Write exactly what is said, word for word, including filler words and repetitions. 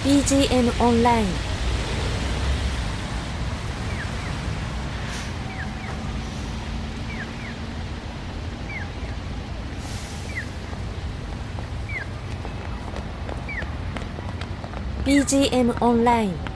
ビージーエム オンライン。ビージーエム オンライン。